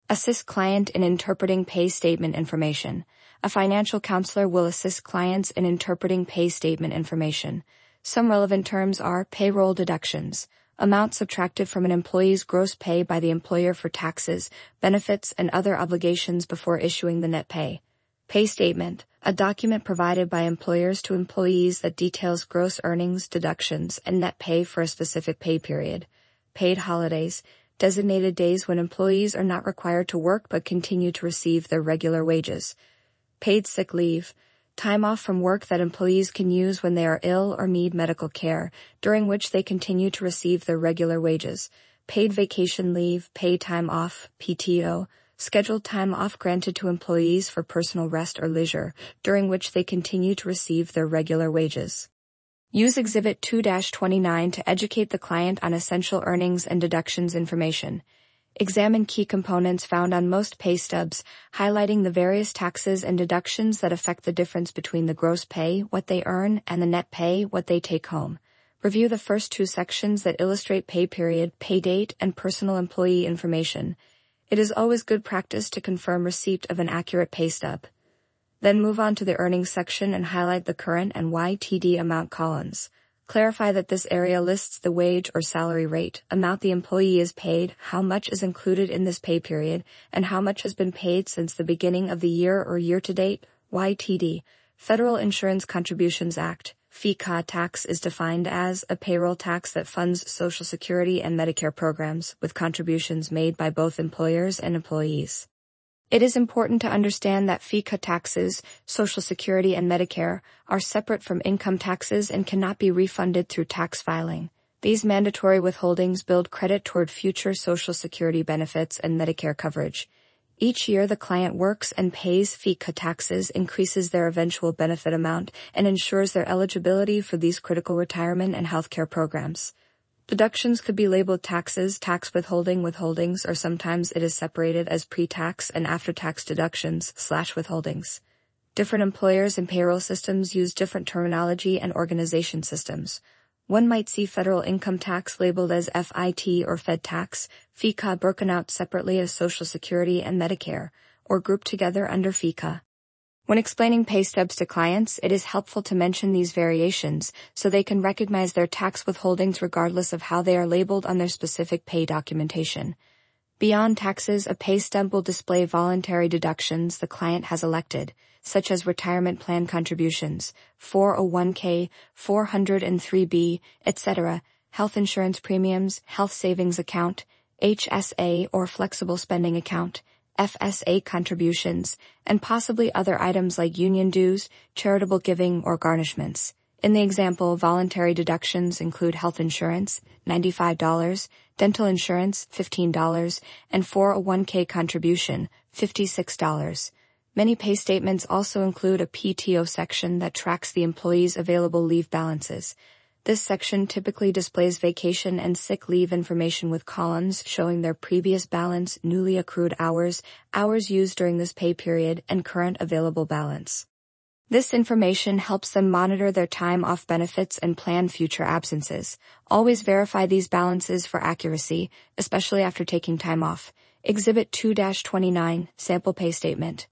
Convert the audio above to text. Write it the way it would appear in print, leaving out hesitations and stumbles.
Assist client in interpreting pay statement information. A financial counselor will assist clients in interpreting pay statement information. Some relevant terms are payroll deductions, amounts subtracted from an employee's gross pay by the employer for taxes, benefits, and other obligations before issuing the net pay. Pay statement, a document provided by employers to employees that details gross earnings, deductions, and net pay for a specific pay period. Paid holidays, designated days when employees are not required to work but continue to receive their regular wages. Paid sick leave, time off from work that employees can use when they are ill or need medical care, during which they continue to receive their regular wages. Paid vacation leave, paid time off, PTO, scheduled time off granted to employees for personal rest or leisure, during which they continue to receive their regular wages. Use Exhibit 2-29 to educate the client on essential earnings and deductions information. Examine key components found on most pay stubs, highlighting the various taxes and deductions that affect the difference between the gross pay, what they earn, and the net pay, what they take home. Review the first two sections that illustrate pay period, pay date, and personal employee information. It is always good practice to confirm receipt of an accurate pay stub. Then move on to the earnings section and highlight the current and YTD amount columns. Clarify that this area lists the wage or salary rate, amount the employee is paid, how much is included in this pay period, and how much has been paid since the beginning of the year or year-to-date, YTD. Federal Insurance Contributions Act, FICA tax is defined as a payroll tax that funds Social Security and Medicare programs with contributions made by both employers and employees. It is important to understand that FICA taxes, Social Security and Medicare, are separate from income taxes and cannot be refunded through tax filing. These mandatory withholdings build credit toward future Social Security benefits and Medicare coverage. Each year the client works and pays FICA taxes increases their eventual benefit amount and ensures their eligibility for these critical retirement and healthcare programs. Deductions could be labeled taxes, tax withholdings, or sometimes it is separated as pre-tax and after-tax deductions/withholdings. Different employers and payroll systems use different terminology and organization systems. One might see federal income tax labeled as FIT or Fed tax, FICA broken out separately as Social Security and Medicare, or grouped together under FICA. When explaining pay stubs to clients, it is helpful to mention these variations so they can recognize their tax withholdings regardless of how they are labeled on their specific pay documentation. Beyond taxes, a pay stub will display voluntary deductions the client has elected, such as retirement plan contributions, 401k, 403b, etc., health insurance premiums, health savings account, HSA or flexible spending account, FSA contributions, and possibly other items like union dues, charitable giving, or garnishments. In the example, voluntary deductions include health insurance, $95, dental insurance, $15, and 401k contribution, $56. Many pay statements also include a PTO section that tracks the employee's available leave balances. This section typically displays vacation and sick leave information with columns showing their previous balance, newly accrued hours, hours used during this pay period, and current available balance. This information helps them monitor their time off benefits and plan future absences. Always verify these balances for accuracy, especially after taking time off. Exhibit 2-29, Sample Pay Statement.